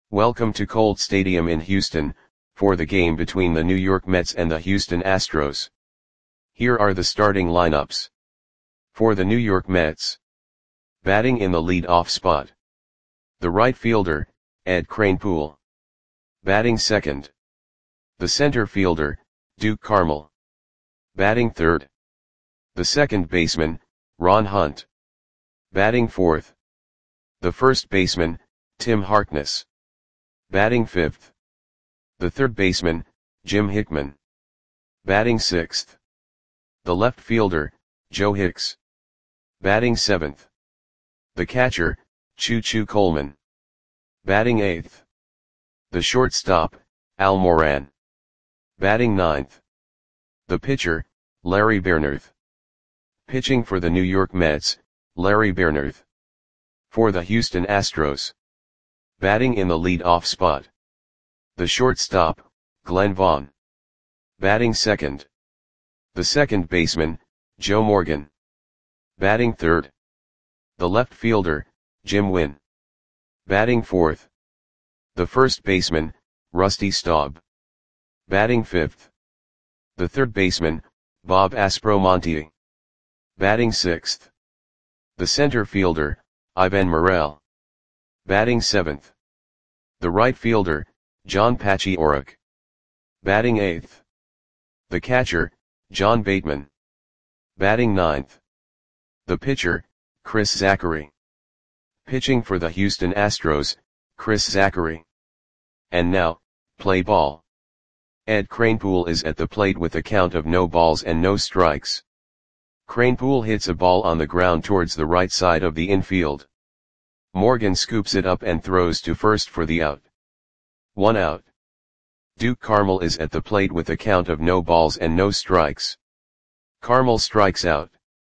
Welcome to Colt Stadium in Houston, for the game between the New York Mets and the Houston Astros. Here are the starting lineups. For the New York Mets. Batting in the lead-off spot. The right fielder, Ed Kranepool. Batting second. The center fielder, Duke Carmel. Batting third. The second baseman, Ron Hunt. Batting fourth. The first baseman, Tim Harkness. Batting fifth. The third baseman, Jim Hickman. Batting sixth. The left fielder, Joe Hicks. Batting seventh. The catcher, Choo-Choo Coleman. Batting eighth. The shortstop, Al Moran. Batting ninth. The pitcher, Larry Bairnorth. Pitching for the New York Mets, Larry Bairnorth. For the Houston Astros. Batting in the lead-off spot. The shortstop, Glenn Vaughn. Batting second. The second baseman, Joe Morgan. Batting third. The left fielder, Jim Wynn. Batting fourth. The first baseman, Rusty Staub. Batting fifth. The third baseman, Bob Aspromonte. Batting sixth. The center fielder, Ivan Morel. Batting seventh. The right fielder, John Patchy Orrick. Batting eighth. The catcher, John Bateman. Batting ninth. The pitcher, Chris Zachary. Pitching for the Houston Astros, Chris Zachary. And now, play ball. Ed Kranepool is at the plate with a count of no balls and no strikes. Kranepool hits a ball on the ground towards the right side of the infield. Morgan scoops it up and throws to first for the out. 1 out. Duke Carmel is at the plate with a count of no balls and no strikes. Carmel strikes out.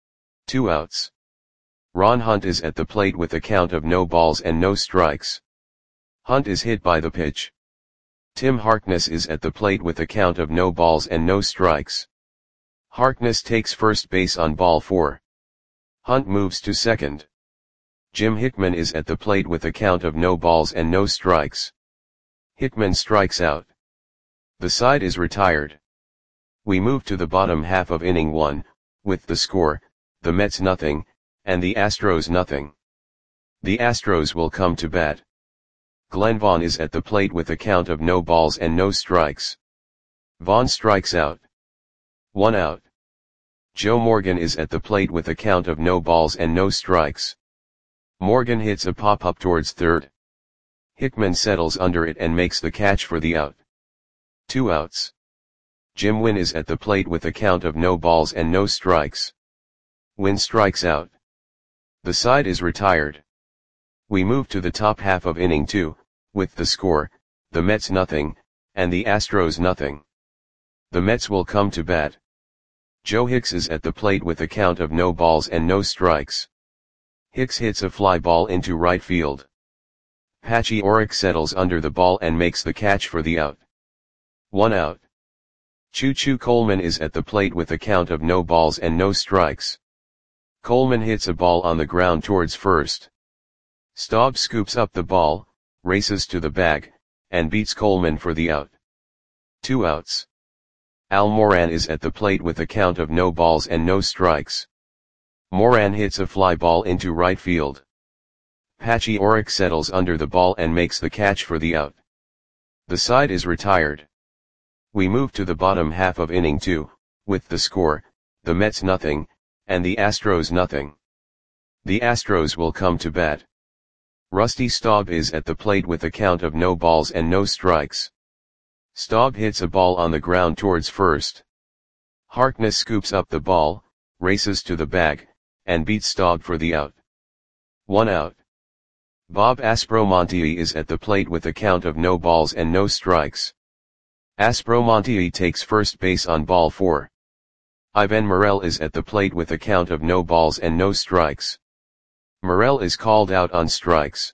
2 outs. Ron Hunt is at the plate with a count of no balls and no strikes. Hunt is hit by the pitch. Tim Harkness is at the plate with a count of no balls and no strikes. Harkness takes first base on ball 4. Hunt moves to second. Jim Hickman is at the plate with a count of no balls and no strikes. Hickman strikes out. The side is retired. We move to the bottom half of inning 1, with the score, the Mets nothing, and the Astros nothing. The Astros will come to bat. Glenn Vaughn is at the plate with a count of no balls and no strikes. Vaughn strikes out. 1 out. Joe Morgan is at the plate with a count of no balls and no strikes. Morgan hits a pop-up towards third. Hickman settles under it and makes the catch for the out. 2 outs. Jim Wynn is at the plate with a count of no balls and no strikes. Wynn strikes out. The side is retired. We move to the top half of inning 2, with the score, the Mets nothing, and the Astros nothing. The Mets will come to bat. Joe Hicks is at the plate with a count of no balls and no strikes. Hicks hits a fly ball into right field. Patchy Orrick settles under the ball and makes the catch for the out. 1 out. Choo-Choo Coleman is at the plate with a count of no balls and no strikes. Coleman hits a ball on the ground towards first. Staub scoops up the ball, races to the bag, and beats Coleman for the out. 2 outs. Al Moran is at the plate with a count of no balls and no strikes. Moran hits a fly ball into right field. Patchy Orrick settles under the ball and makes the catch for the out. The side is retired. We move to the bottom half of inning 2, with the score, the Mets nothing, and the Astros nothing. The Astros will come to bat. Rusty Staub is at the plate with a count of no balls and no strikes. Staub hits a ball on the ground towards first. Harkness scoops up the ball, races to the bag, and beats Staub for the out. 1 out. Bob Aspromonte is at the plate with a count of no balls and no strikes. Aspromonte takes first base on ball 4. Ivan Morel is at the plate with a count of no balls and no strikes. Morel is called out on strikes.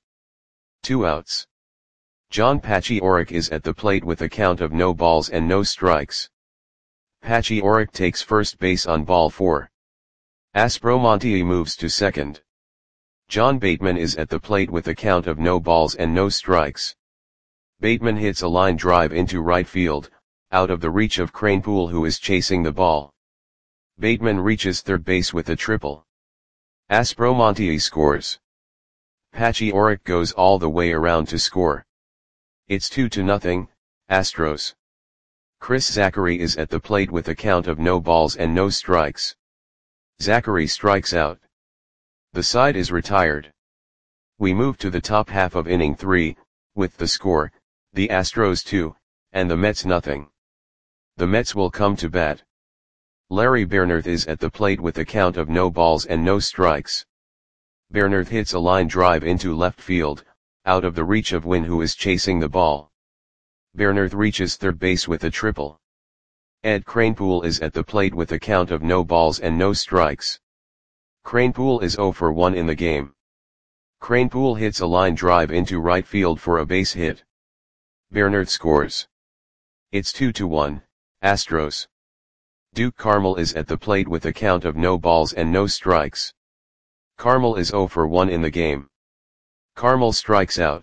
2 outs. John Patchy Orrick is at the plate with a count of no balls and no strikes. Patchy Orrick takes first base on ball 4. Aspromonte moves to second. John Bateman is at the plate with a count of no balls and no strikes. Bateman hits a line drive into right field, out of the reach of Kranepool, who is chasing the ball. Bateman reaches third base with a triple. Aspromonte scores. Patchy Auroch goes all the way around to score. It's 2-0, Astros. Chris Zachary is at the plate with a count of no balls and no strikes. Zachary strikes out. The side is retired. We move to the top half of inning 3, with the score, the Astros 2, and the Mets nothing. The Mets will come to bat. Larry Bernerth is at the plate with a count of no balls and no strikes. Bernerth hits a line drive into left field, out of the reach of Wynn, who is chasing the ball. Bernerth reaches third base with a triple. Ed Kranepool is at the plate with a count of no balls and no strikes. Kranepool is 0 for 1 in the game. Kranepool hits a line drive into right field for a base hit. Bernerth scores. It's 2-1, Astros. Duke Carmel is at the plate with a count of no balls and no strikes. Carmel is 0 for 1 in the game. Carmel strikes out.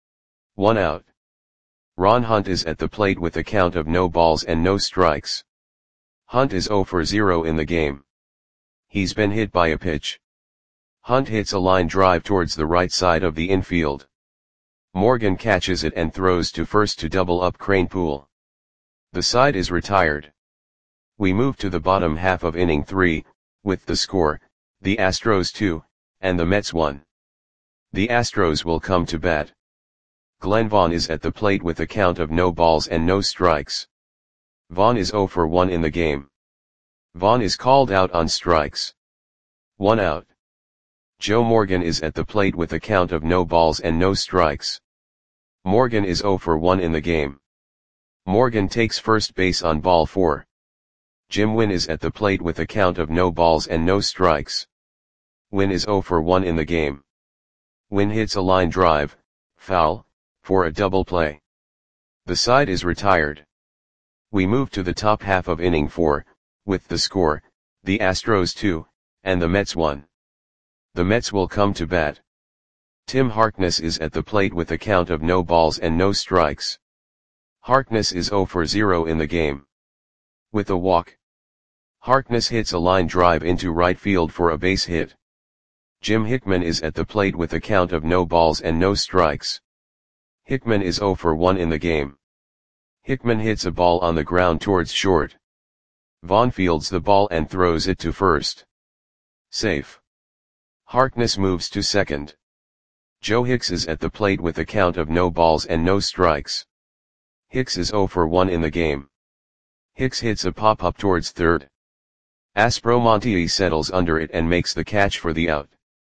1 out. Ron Hunt is at the plate with a count of no balls and no strikes. Hunt is 0 for 0 in the game. He's been hit by a pitch. Hunt hits a line drive towards the right side of the infield. Morgan catches it and throws to first to double up Kranepool. The side is retired. We move to the bottom half of inning 3, with the score, the Astros 2, and the Mets 1. The Astros will come to bat. Glenn Vaughn is at the plate with a count of no balls and no strikes. Vaughn is 0 for 1 in the game. Vaughn is called out on strikes. 1 out. Joe Morgan is at the plate with a count of no balls and no strikes. Morgan is 0 for 1 in the game. Morgan takes first base on ball 4. Jim Wynn is at the plate with a count of no balls and no strikes. Wynn is 0 for 1 in the game. Wynn hits a line drive, foul, for a double play. The side is retired. We move to the top half of inning 4, with the score, the Astros 2, and the Mets 1. The Mets will come to bat. Tim Harkness is at the plate with a count of no balls and no strikes. Harkness is 0 for 0 in the game. With a walk. Harkness hits a line drive into right field for a base hit. Jim Hickman is at the plate with a count of no balls and no strikes. Hickman is 0 for 1 in the game. Hickman hits a ball on the ground towards short. Vaughn fields the ball and throws it to first. Safe. Harkness moves to second. Joe Hicks is at the plate with a count of no balls and no strikes. Hicks is 0 for 1 in the game. Hicks hits a pop-up towards third. Aspromonte settles under it and makes the catch for the out.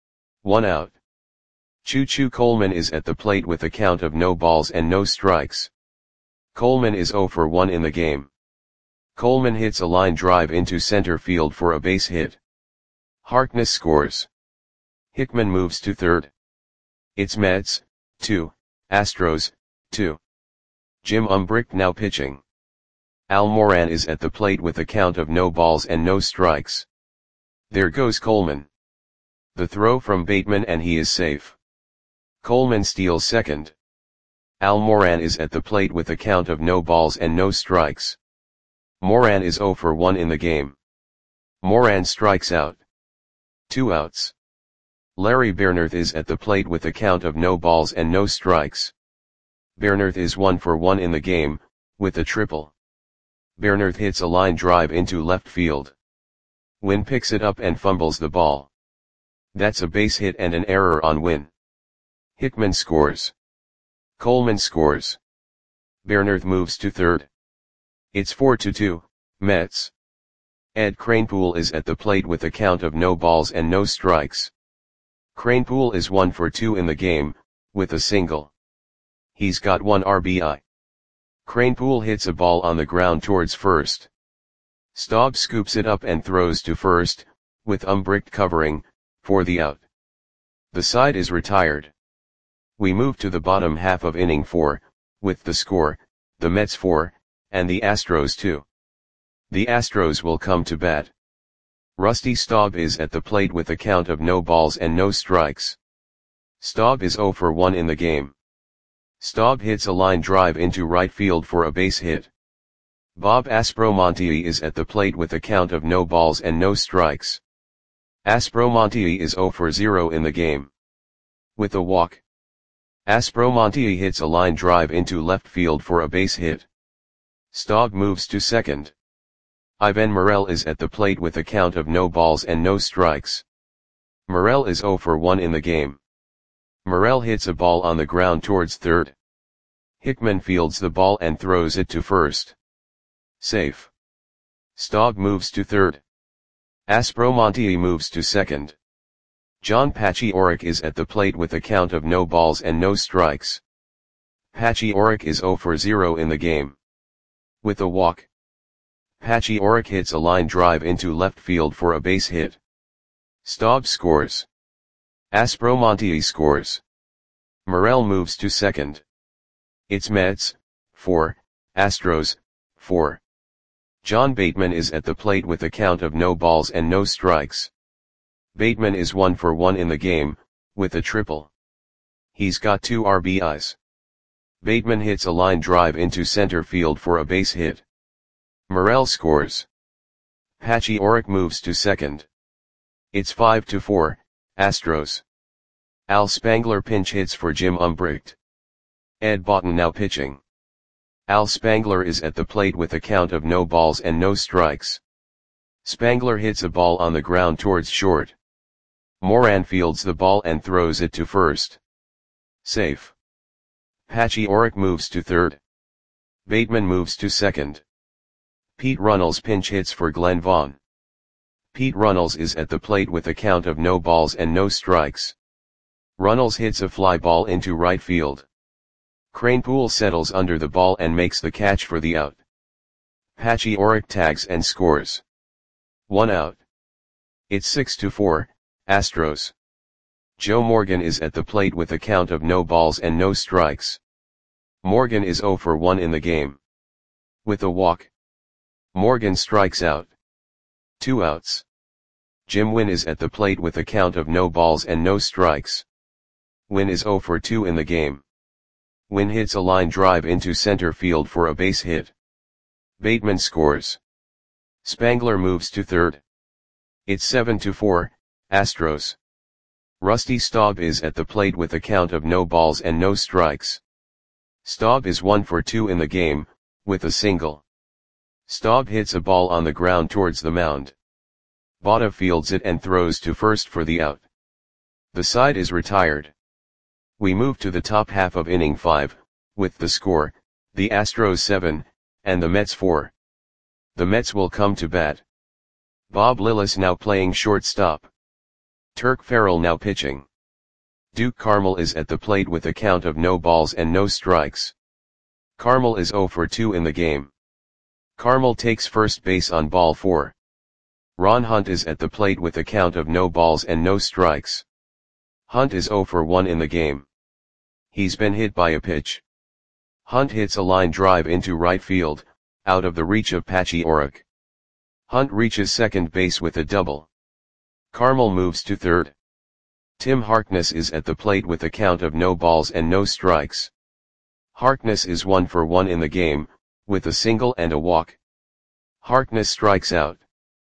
1 out. Choo Choo Coleman is at the plate with a count of no balls and no strikes. Coleman is 0 for 1 in the game. Coleman hits a line drive into center field for a base hit. Harkness scores. Hickman moves to third. It's Mets, 2, Astros, 2. Jim Umbricht now pitching. Al Moran is at the plate with a count of no balls and no strikes. There goes Coleman. The throw from Bateman and he is safe. Coleman steals second. Al Moran is at the plate with a count of no balls and no strikes. Moran is 0 for 1 in the game. Moran strikes out. 2 outs. Larry Bernerth is at the plate with a count of no balls and no strikes. Bernerth is 1 for 1 in the game, with a triple. Bernerth hits a line drive into left field. Wynn picks it up and fumbles the ball. That's a base hit and an error on Wynn. Hickman scores. Coleman scores. Bernerth moves to third. It's 4-2, Mets. Ed Kranepool is at the plate with a count of no balls and no strikes. Kranepool is 1 for 2 in the game, with a single. He's got 1 RBI. Kranepool hits a ball on the ground towards first. Staub scoops it up and throws to first, with Umbricht covering, for the out. The side is retired. We move to the bottom half of inning 4, with the score, the Mets 4, and the Astros 2. The Astros will come to bat. Rusty Staub is at the plate with a count of no balls and no strikes. Staub is 0 for 1 in the game. Staub hits a line drive into right field for a base hit. Bob Aspromonte is at the plate with a count of no balls and no strikes. Aspromonte is 0 for 0 in the game. With a walk, Aspromonte hits a line drive into left field for a base hit. Staub moves to second. Ivan Morel is at the plate with a count of no balls and no strikes. Morel is 0 for 1 in the game. Morel hits a ball on the ground towards third. Hickman fields the ball and throws it to first. Safe. Staub moves to third. Aspromonte moves to second. John Pachiorek is at the plate with a count of no balls and no strikes. Pachiorek is 0 for 0 in the game. With a walk, Pachiorek hits a line drive into left field for a base hit. Staub scores. Aspromonte scores. Morel moves to second. It's Mets, 4, Astros, 4. John Bateman is at the plate with a count of no balls and no strikes. Bateman is 1 for 1 in the game, with a triple. He's got 2 RBIs. Bateman hits a line drive into center field for a base hit. Morel scores. Pachiorek moves to second. It's 5-4, Astros. Al Spangler pinch hits for Jim Umbricht. Ed Boughton now pitching. Al Spangler is at the plate with a count of no balls and no strikes. Spangler hits a ball on the ground towards short. Moran fields the ball and throws it to first. Safe. Pachiorek moves to third. Bateman moves to second. Pete Runnels pinch hits for Glenn Vaughn. Pete Runnels is at the plate with a count of no balls and no strikes. Runnels hits a fly ball into right field. Kranepool settles under the ball and makes the catch for the out. Pachiorek tags and scores. 1 out. It's 6-4, Astros. Joe Morgan is at the plate with a count of no balls and no strikes. Morgan is 0 for 1 in the game. With a walk, Morgan strikes out. 2 outs. Jim Wynn is at the plate with a count of no balls and no strikes. Wynn is 0 for 2 in the game. Wynn hits a line drive into center field for a base hit. Bateman scores. Spangler moves to third. It's 7-4, Astros. Rusty Staub is at the plate with a count of no balls and no strikes. Staub is 1 for 2 in the game, with a single. Staub hits a ball on the ground towards the mound. Botta fields it and throws to first for the out. The side is retired. We move to the top half of inning 5, with the score, the Astros 7, and the Mets 4. The Mets will come to bat. Bob Lillis now playing shortstop. Turk Farrell now pitching. Duke Carmel is at the plate with a count of no balls and no strikes. Carmel is 0 for 2 in the game. Carmel takes first base on ball 4. Ron Hunt is at the plate with a count of no balls and no strikes. Hunt is 0 for 1 in the game. He's been hit by a pitch. Hunt hits a line drive into right field, out of the reach of Pachiorek. Hunt reaches second base with a double. Carmel moves to third. Tim Harkness is at the plate with a count of no balls and no strikes. Harkness is 1 for 1 in the game, with a single and a walk. Harkness strikes out.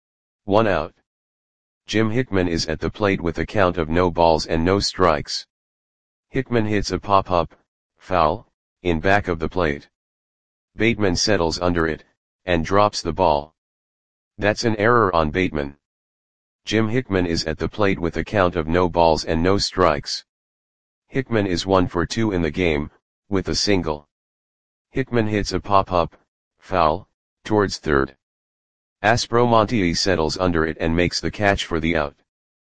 1 out. Jim Hickman is at the plate with a count of no balls and no strikes. Hickman hits a pop-up, foul, in back of the plate. Bateman settles under it, and drops the ball. That's an error on Bateman. Jim Hickman is at the plate with a count of no balls and no strikes. Hickman is 1 for 2 in the game, with a single. Hickman hits a pop-up, foul, towards third. Aspromonte settles under it and makes the catch for the out.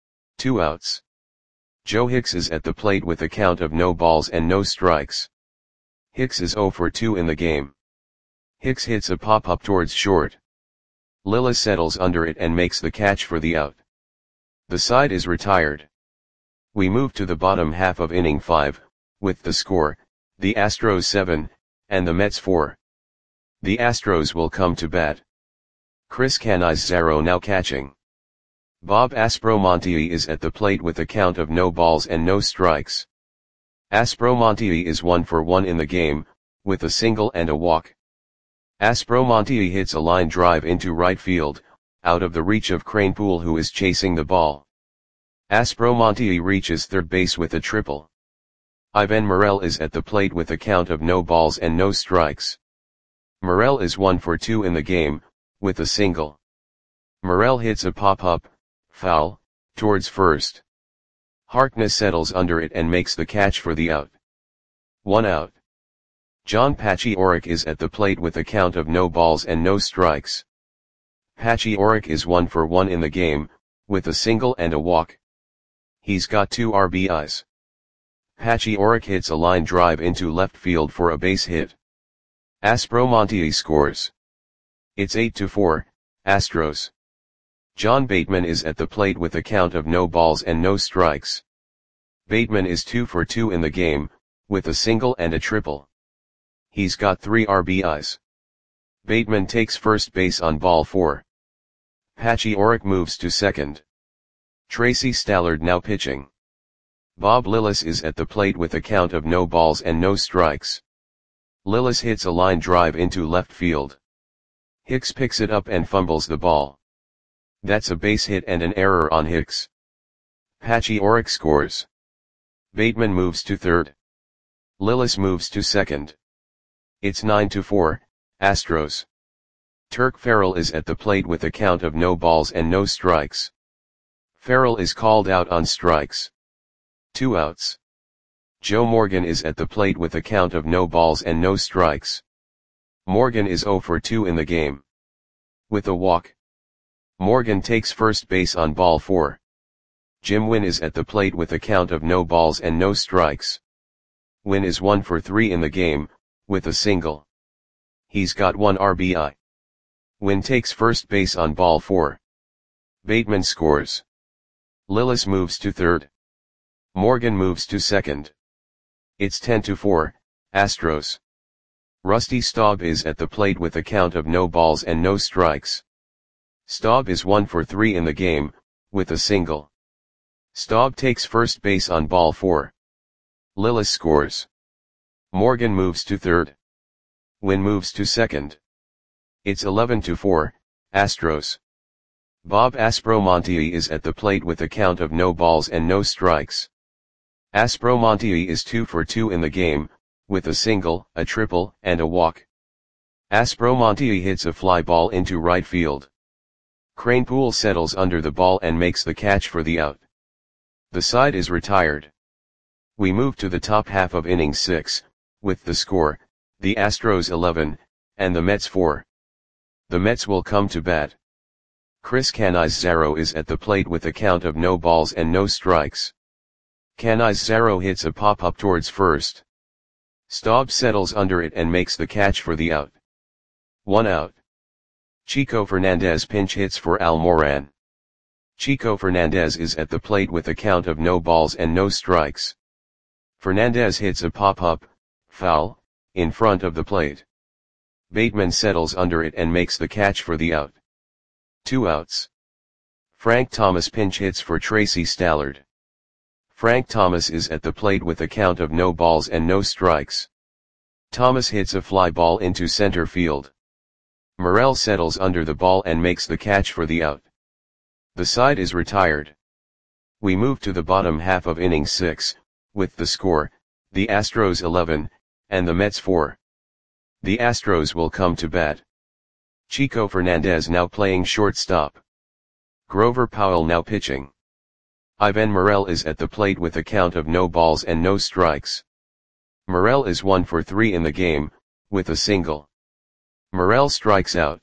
2 outs. Joe Hicks is at the plate with a count of no balls and no strikes. Hicks is 0 for 2 in the game. Hicks hits a pop-up towards short. Lillis settles under it and makes the catch for the out. The side is retired. We move to the bottom half of inning 5, with the score, the Astros 7, and the Mets 4. The Astros will come to bat. Chris Cannizzaro now catching. Bob Aspromonte is at the plate with a count of no balls and no strikes. Aspromonte is 1 for 1 in the game, with a single and a walk. Aspromonte hits a line drive into right field, out of the reach of Kranepool, who is chasing the ball. Aspromonte reaches third base with a triple. Ivan Morel is at the plate with a count of no balls and no strikes. Morel is 1 for 2 in the game, with a single. Morel hits a pop-up, foul, towards first. Harkness settles under it and makes the catch for the out. 1 out. John Pachioric is at the plate with a count of no balls and no strikes. Pachioric is 1 for 1 in the game, with a single and a walk. He's got 2 RBIs. Pachioric hits a line drive into left field for a base hit. Aspromonte scores. It's 8-4, Astros. John Bateman is at the plate with a count of no balls and no strikes. Bateman is 2 for 2 in the game, with a single and a triple. He's got 3 RBIs. Bateman takes first base on ball 4. Pachioric moves to second. Tracy Stallard now pitching. Bob Lillis is at the plate with a count of no balls and no strikes. Lillis hits a line drive into left field. Hicks picks it up and fumbles the ball. That's a base hit and an error on Hicks. Pachioric scores. Bateman moves to third. Lillis moves to second. It's 9-4, Astros. Turk Farrell is at the plate with a count of no balls and no strikes. Farrell is called out on strikes. 2 outs. Joe Morgan is at the plate with a count of no balls and no strikes. Morgan is 0 for 2 in the game. With a walk. Morgan takes first base on ball 4. Jim Wynn is at the plate with a count of no balls and no strikes. Wynn is 1 for 3 in the game, with a single. He's got 1 RBI. Wynn takes first base on ball 4. Bateman scores. Lillis moves to third. Morgan moves to second. It's 10-4, Astros. Rusty Staub is at the plate with a count of no balls and no strikes. Staub is 1 for 3 in the game, with a single. Staub takes first base on ball 4. Lillis scores. Morgan moves to third. Wynn moves to second. It's 11-4, Astros. Bob Aspromonte is at the plate with a count of no balls and no strikes. Aspromonte is 2 for 2 in the game, with a single, a triple, and a walk. Aspromonte hits a fly ball into right field. Kranepool settles under the ball and makes the catch for the out. The side is retired. We move to the top half of inning 6, with the score, the Astros 11, and the Mets 4. The Mets will come to bat. Chris Canizaro is at the plate with a count of no balls and no strikes. Canizaro hits a pop-up towards first. Staub settles under it and makes the catch for the out. 1 out. Chico Fernandez pinch hits for Al Moran. Chico Fernandez is at the plate with a count of no balls and no strikes. Fernandez hits a pop-up, foul, in front of the plate. Bateman settles under it and makes the catch for the out. 2 outs. Frank Thomas pinch hits for Tracy Stallard. Frank Thomas is at the plate with a count of no balls and no strikes. Thomas hits a fly ball into center field. Morel settles under the ball and makes the catch for the out. The side is retired. We move to the bottom half of inning 6, with the score, the Astros 11, and the Mets 4. The Astros will come to bat. Chico Fernandez now playing shortstop. Grover Powell now pitching. Ivan Morel is at the plate with a count of no balls and no strikes. Morel is 1 for 3 in the game, with a single. Morel strikes out.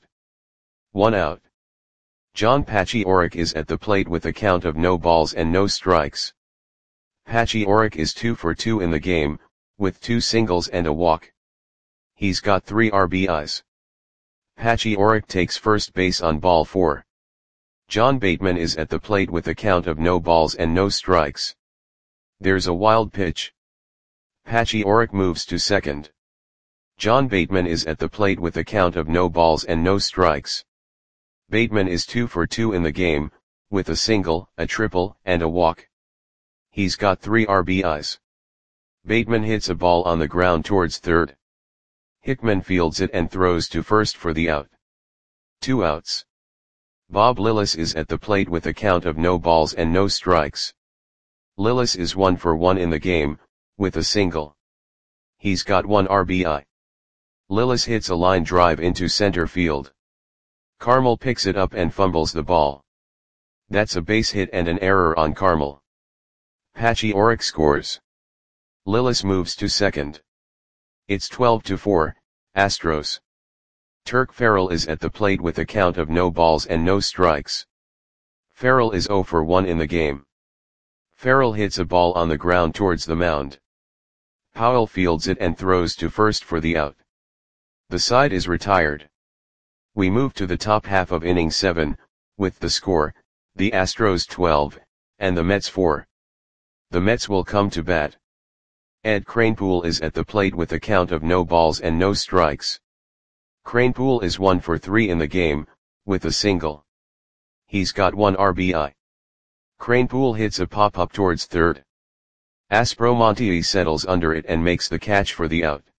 1 out. John Pachioric is at the plate with a count of no balls and no strikes. Pachioric is 2 for 2 in the game, with 2 singles and a walk. He's got 3 RBIs. Pachioric takes first base on ball 4. John Bateman is at the plate with a count of no balls and no strikes. There's a wild pitch. Pachioric moves to second. John Bateman is at the plate with a count of no balls and no strikes. Bateman is 2 for 2 in the game, with a single, a triple, and a walk. He's got 3 RBIs. Bateman hits a ball on the ground towards third. Hickman fields it and throws to first for the out. 2 outs. Bob Lillis is at the plate with a count of no balls and no strikes. Lillis is 1 for 1 in the game, with a single. He's got 1 RBI. Lillis hits a line drive into center field. Carmel picks it up and fumbles the ball. That's a base hit and an error on Carmel. Pachyorek scores. Lillis moves to second. It's 12-4, Astros. Turk Farrell is at the plate with a count of no balls and no strikes. Farrell is 0 for 1 in the game. Farrell hits a ball on the ground towards the mound. Powell fields it and throws to first for the out. The side is retired. We move to the top half of inning 7, with the score, the Astros 12, and the Mets 4. The Mets will come to bat. Ed Kranepool is at the plate with a count of no balls and no strikes. Kranepool is 1 for 3 in the game, with a single. He's got 1 RBI. Kranepool hits a pop-up towards third. Aspromonte settles under it and makes the catch for the out.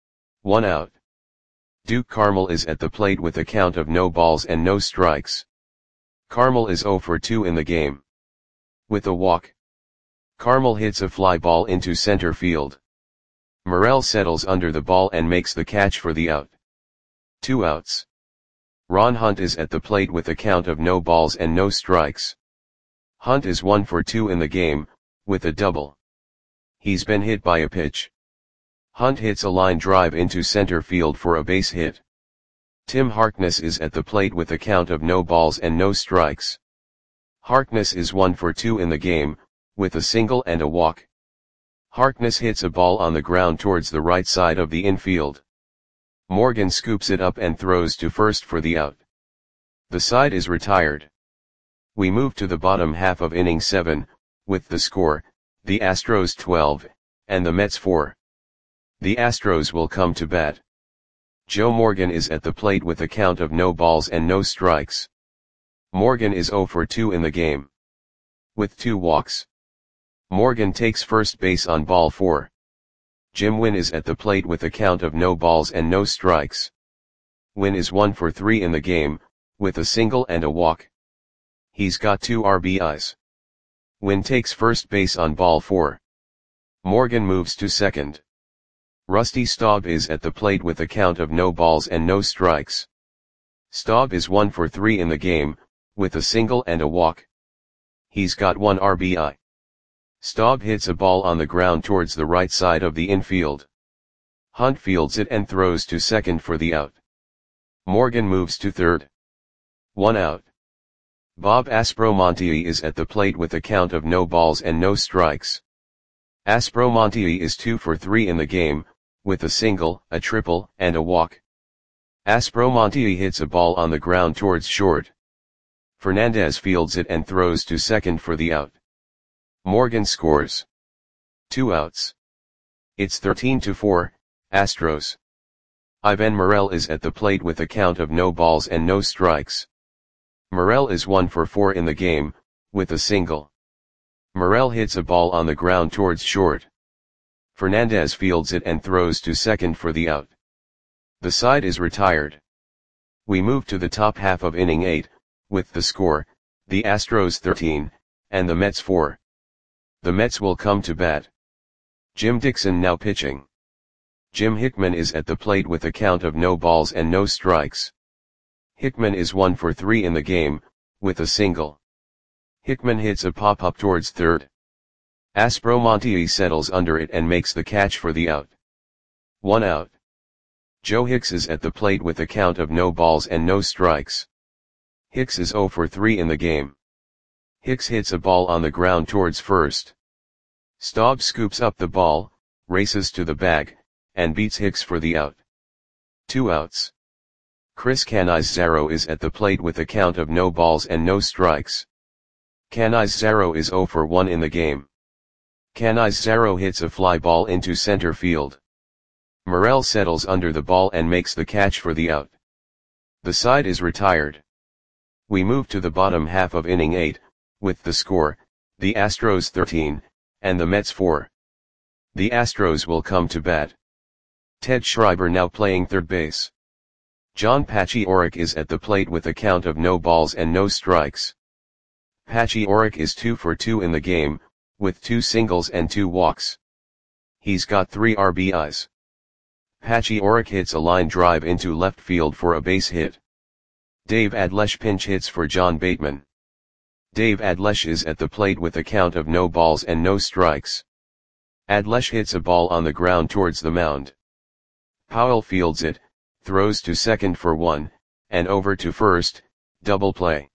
1 out. Duke Carmel is at the plate with a count of no balls and no strikes. Carmel is 0 for 2 in the game. With a walk. Carmel hits a fly ball into center field. Morel settles under the ball and makes the catch for the out. 2 outs. Ron Hunt is at the plate with a count of no balls and no strikes. Hunt is 1 for 2 in the game, with a double. He's been hit by a pitch. Hunt hits a line drive into center field for a base hit. Tim Harkness is at the plate with a count of no balls and no strikes. Harkness is 1 for 2 in the game, with a single and a walk. Harkness hits a ball on the ground towards the right side of the infield. Morgan scoops it up and throws to first for the out. The side is retired. We move to the bottom half of inning 7, with the score, the Astros 12, and the Mets 4. The Astros will come to bat. Joe Morgan is at the plate with a count of no balls and no strikes. Morgan is 0 for 2 in the game. With 2 walks. Morgan takes first base on ball 4. Jim Wynn is at the plate with a count of no balls and no strikes. Wynn is 1 for 3 in the game, with a single and a walk. He's got 2 RBIs. Wynn takes first base on ball 4. Morgan moves to second. Rusty Staub is at the plate with a count of no balls and no strikes. Staub is 1 for 3 in the game, with a single and a walk. He's got 1 RBI. Staub hits a ball on the ground towards the right side of the infield. Hunt fields it and throws to second for the out. Morgan moves to third. 1 out. Bob Aspromonte is at the plate with a count of no balls and no strikes. Aspromonte is 2 for 3 in the game, with a single, a triple, and a walk. Aspromonte hits a ball on the ground towards short. Fernandez fields it and throws to second for the out. Morgan scores. 2 outs. It's 13-4, Astros. Ivan Morel is at the plate with a count of no balls and no strikes. Morel is 1 for 4 in the game, with a single. Morel hits a ball on the ground towards short. Fernandez fields it and throws to second for the out. The side is retired. We move to the top half of inning 8, with the score, the Astros 13, and the Mets 4. The Mets will come to bat. Jim Dixon now pitching. Jim Hickman is at the plate with a count of no balls and no strikes. Hickman is 1 for 3 in the game, with a single. Hickman hits a pop-up towards third. Aspromonte settles under it and makes the catch for the out. 1 out. Joe Hicks is at the plate with a count of no balls and no strikes. Hicks is 0 for 3 in the game. Hicks hits a ball on the ground towards first. Staub scoops up the ball, races to the bag, and beats Hicks for the out. 2 outs. Chris Canizaro is at the plate with a count of no balls and no strikes. Canizaro is 0 for 1 in the game. Canizaro hits a fly ball into center field. Morel settles under the ball and makes the catch for the out. The side is retired. We move to the bottom half of inning 8, with the score, the Astros 13, and the Mets 4. The Astros will come to bat. Ted Schreiber now playing third base. John Patchy Orrick is at the plate with a count of no balls and no strikes. Patchy Orrick is 2 for 2 in the game, with 2 singles and 2 walks. He's got 3 RBIs. Patchy Orrick hits a line drive into left field for a base hit. Dave Adlesh pinch hits for John Bateman. Dave Adlesh is at the plate with a count of no balls and no strikes. Adlesh hits a ball on the ground towards the mound. Powell fields it, throws to second for 1, and over to first, double play.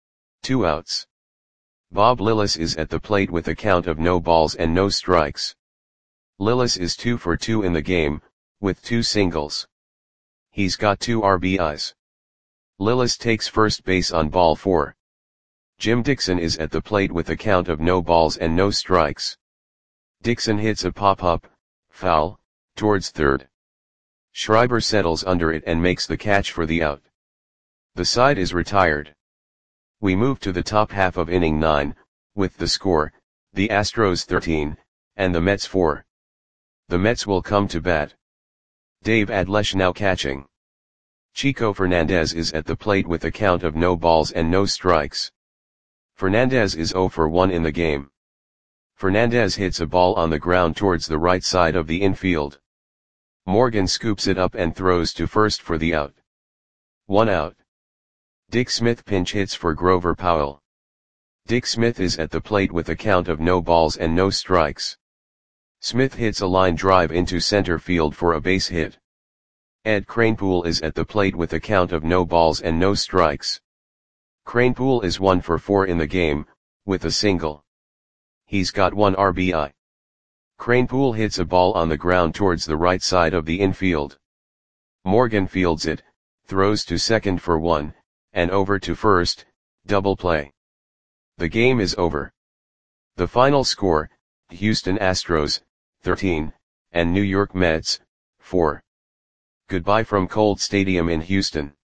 2 outs. Bob Lillis is at the plate with a count of no balls and no strikes. Lillis is 2 for 2 in the game, with 2 singles. He's got 2 RBIs. Lillis takes first base on ball 4. Jim Dixon is at the plate with a count of no balls and no strikes. Dixon hits a pop-up, foul, towards third. Schreiber settles under it and makes the catch for the out. The side is retired. We move to the top half of inning 9, with the score, the Astros 13, and the Mets 4. The Mets will come to bat. Dave Adlesh now catching. Chico Fernandez is at the plate with a count of no balls and no strikes. Fernandez is 0 for 1 in the game. Fernandez hits a ball on the ground towards the right side of the infield. Morgan scoops it up and throws to first for the out. 1 out. Dick Smith pinch hits for Grover Powell. Dick Smith is at the plate with a count of no balls and no strikes. Smith hits a line drive into center field for a base hit. Ed Kranepool is at the plate with a count of no balls and no strikes. Kranepool is 1 for 4 in the game, with a single. He's got 1 RBI. Kranepool hits a ball on the ground towards the right side of the infield. Morgan fields it, throws to second for 1, and over to first, double play. The game is over. The final score, Houston Astros, 13, and New York Mets, 4. Goodbye from Colt Stadium in Houston.